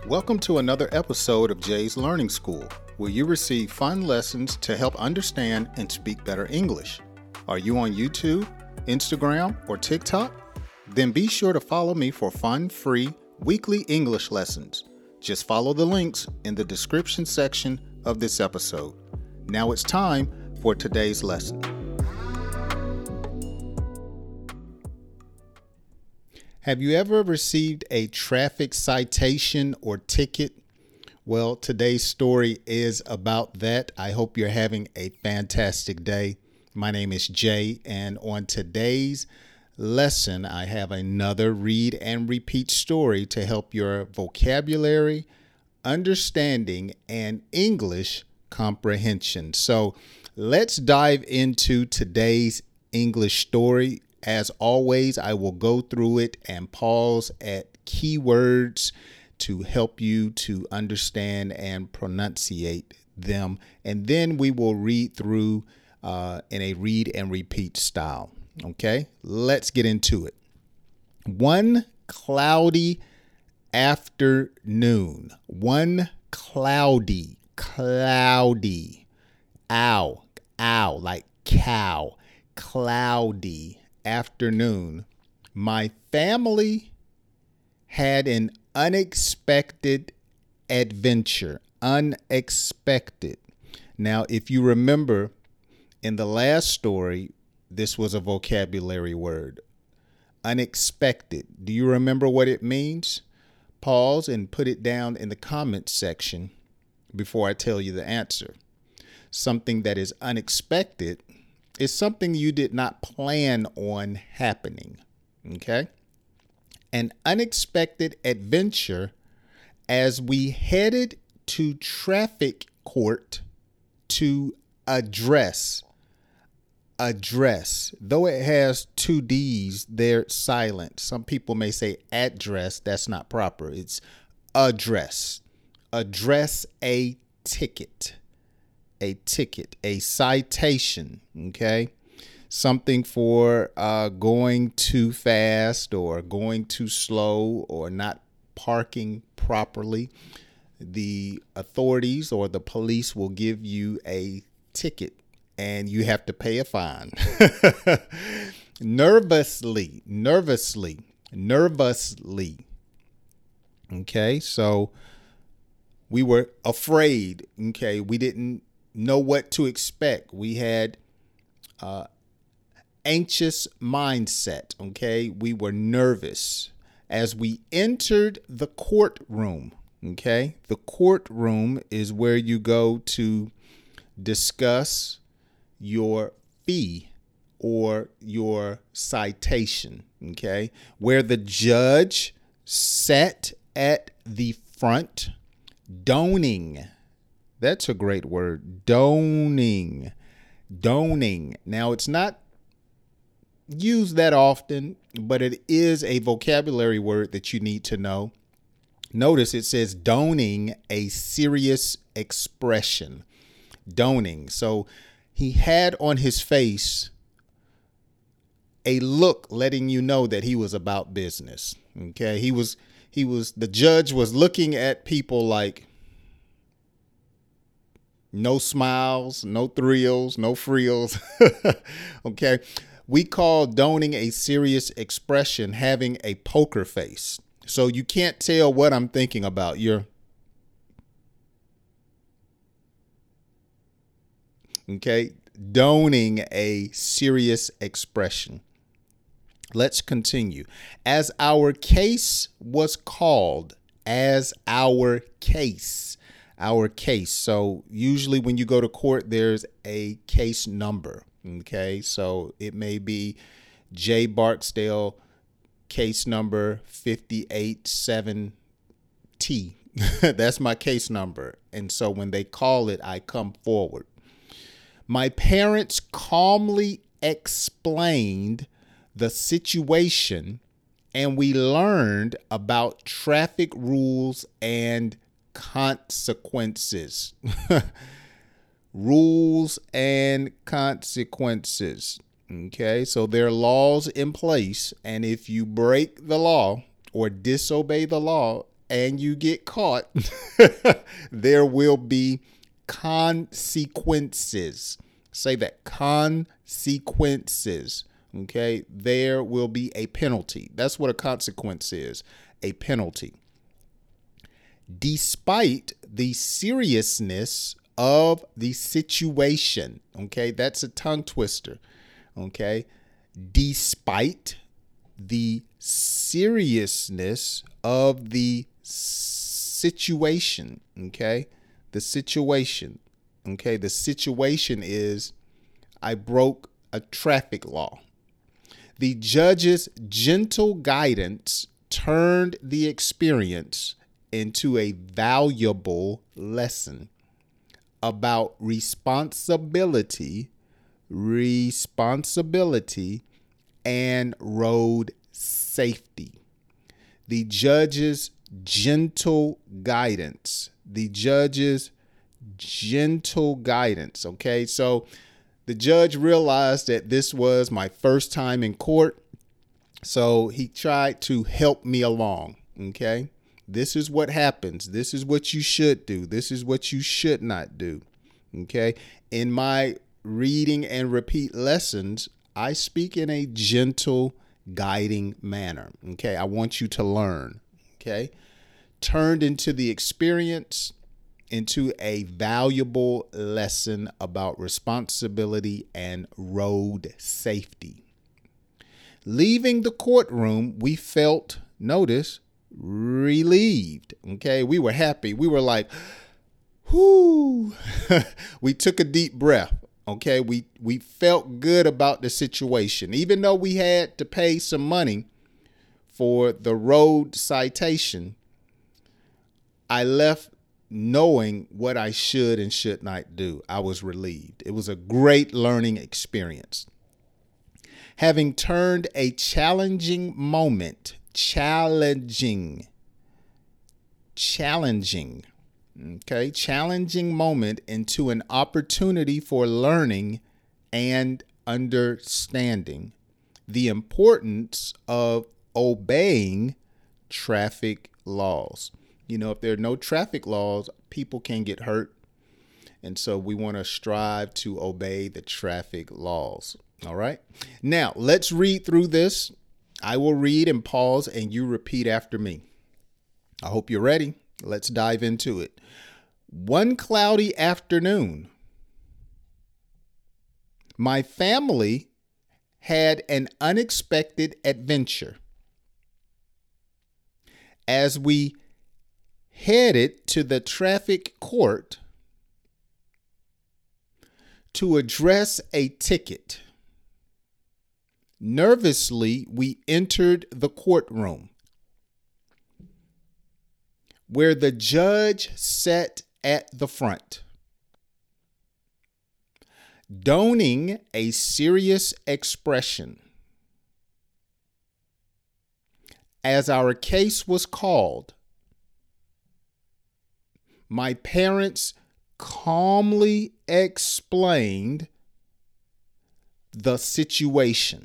Welcome to another episode of Jay's Learning School, where you receive fun lessons to help understand and speak better English. Are you on YouTube, Instagram, or TikTok? Then be sure to follow me for fun, free, weekly English lessons. Just follow the links in the description section of this episode. Now it's time for today's lesson. Have you ever received a traffic citation or ticket? Well, today's story is about that. I hope you're having a fantastic day. My name is Jay, and on today's lesson, I have another read and repeat story to help your vocabulary, understanding, and English comprehension. So let's dive into today's English story. As always, I will go through it and pause at keywords to help you to understand and pronunciate them. And then we will read through in a read and repeat style. Okay, let's get into it. One cloudy afternoon. One cloudy, ow, like cow, cloudy afternoon, my family had an unexpected adventure. Unexpected. Now, if you remember in the last story, this was a vocabulary word. Unexpected. Do you remember what it means? Pause and put it down in the comments section before I tell you the answer. Something that is unexpected is something you did not plan on happening, okay? An unexpected adventure as we headed to traffic court to address. Though it has two D's, they're silent. Some people may say address. That's not proper. It's address. Address a ticket. A citation, okay? Something for going too fast or going too slow or not parking properly. The authorities or the police will give you a ticket and you have to pay a fine. Nervously. Okay, so we were afraid, okay? We didn't know what to expect. We had anxious mindset, okay? We were nervous as we entered the courtroom, okay? The courtroom is where you go to discuss your fee or your citation, okay? Where the judge sat at the front, doning. That's a great word. Doning. Now, it's not used that often, but it is a vocabulary word that you need to know. Notice it says doning, a serious expression. Doning. So he had on his face a look letting you know that he was about business. Okay. The judge was looking at people like, no smiles, no thrills, no frills. Okay. We call doning a serious expression having a poker face. So you can't tell what I'm thinking about. Okay. Doning a serious expression. Let's continue. As our case was called, our case. So usually when you go to court, there's a case number. Okay. So it may be J. Barksdale case number 587T. That's my case number. And so when they call it, I come forward. My parents calmly explained the situation and we learned about traffic rules and consequences. Rules and consequences. Okay, so there are laws in place, and if you break the law or disobey the law, and you get caught, there will be consequences. Say that, consequences. Okay, there will be a penalty. That's what a consequence is, a penalty. Despite the seriousness of the situation. Okay, that's a tongue twister. Okay, despite the seriousness of the situation. Okay, the situation. Okay, the situation is I broke a traffic law. The judge's gentle guidance turned the experience into a valuable lesson about responsibility, and road safety. The judge's gentle guidance. Okay, so the judge realized that this was my first time in court, so he tried to help me along. Okay, this is what happens. This is what you should do. This is what you should not do. Okay, in my reading and repeat lessons, I speak in a gentle, guiding manner. Okay, I want you to learn. Okay, turned into the experience into a valuable lesson about responsibility and road safety. Leaving the courtroom, we felt, notice, relieved. Okay, we were happy. We were like, whoo. We took a deep breath. Okay, we felt good about the situation. Even though we had to pay some money for the road citation, I left knowing what I should and should not do. I was relieved. It was a great learning experience. Having turned a challenging moment, challenging moment into an opportunity for learning and understanding the importance of obeying traffic laws. You know, if there are no traffic laws, people can get hurt. And so we want to strive to obey the traffic laws. All right. Now, let's read through this. I will read and pause, and you repeat after me. I hope you're ready. Let's dive into it. One cloudy afternoon, my family had an unexpected adventure. As we headed to the traffic court to address a ticket, nervously, we entered the courtroom where the judge sat at the front, donning a serious expression. As our case was called, my parents calmly explained the situation,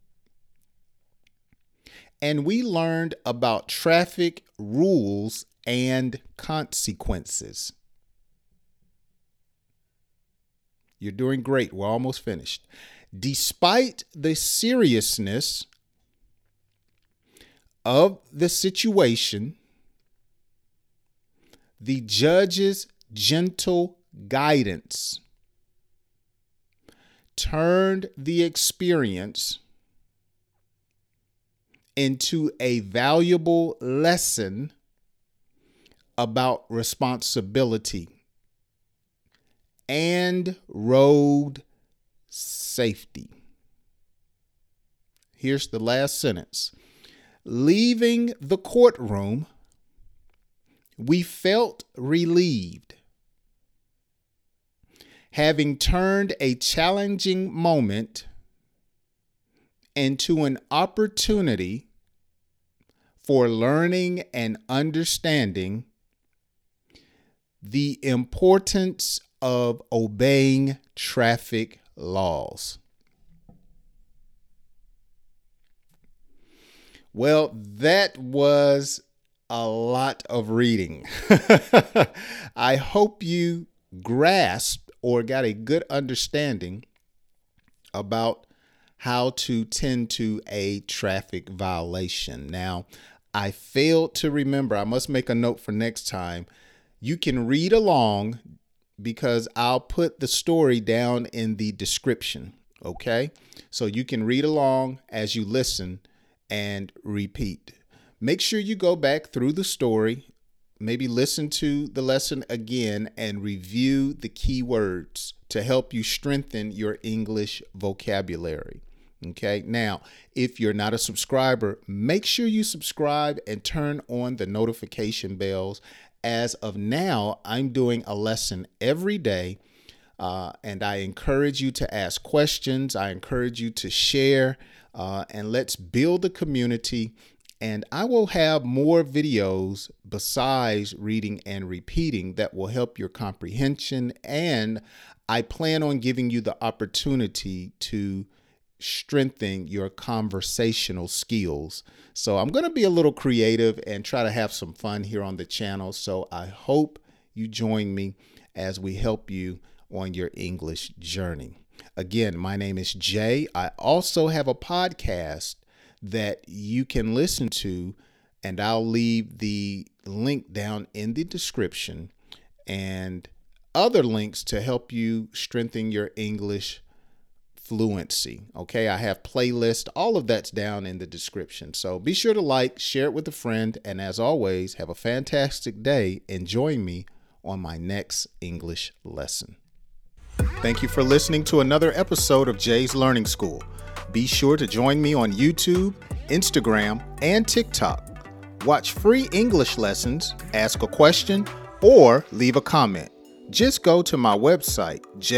and we learned about traffic rules and consequences. You're doing great. We're almost finished. Despite the seriousness of the situation, the judge's gentle guidance turned the experience into a valuable lesson about responsibility and road safety. Here's the last sentence. Leaving the courtroom, we felt relieved, having turned a challenging moment into an opportunity for learning and understanding the importance of obeying traffic laws. Well, that was a lot of reading. I hope you grasped or got a good understanding about how to tend to a traffic violation. Now, I failed to remember, I must make a note for next time. You can read along because I'll put the story down in the description, okay? So you can read along as you listen and repeat. Make sure you go back through the story, maybe listen to the lesson again and review the key words to help you strengthen your English vocabulary. Okay, now, if you're not a subscriber, make sure you subscribe and turn on the notification bells. As of now, I'm doing a lesson every day, and I encourage you to ask questions. I encourage you to share, and let's build a community. And I will have more videos besides reading and repeating that will help your comprehension. And I plan on giving you the opportunity to strengthen your conversational skills. So I'm going to be a little creative and try to have some fun here on the channel. So I hope you join me as we help you on your English journey. Again, my name is Jay. I also have a podcast that you can listen to, and I'll leave the link down in the description and other links to help you strengthen your English fluency. Okay, I have playlists, all of that's down in the description. So be sure to like, share it with a friend, and as always, have a fantastic day and join me on my next English lesson. Thank you for listening to another episode of Jay's Learning School. Be sure to join me on YouTube, Instagram, and TikTok. Watch free English lessons, ask a question, or leave a comment. Just go to my website,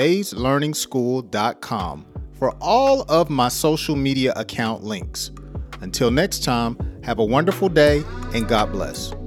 jayslearningschool.com, for all of my social media account links. Until next time, have a wonderful day and God bless.